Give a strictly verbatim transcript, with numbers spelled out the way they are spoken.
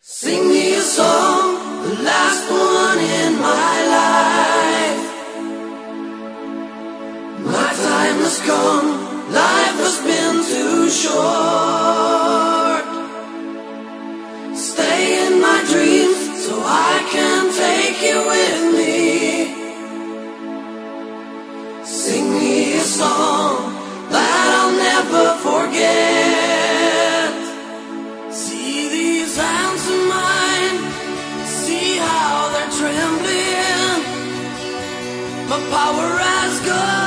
Sing me a song, the last one in my life. My time has come, life has been too short. Stay in my dreams so I can take you with me. Sing me a song that I'll never forget. See these hands of mine, see how they're trembling. My power has gone.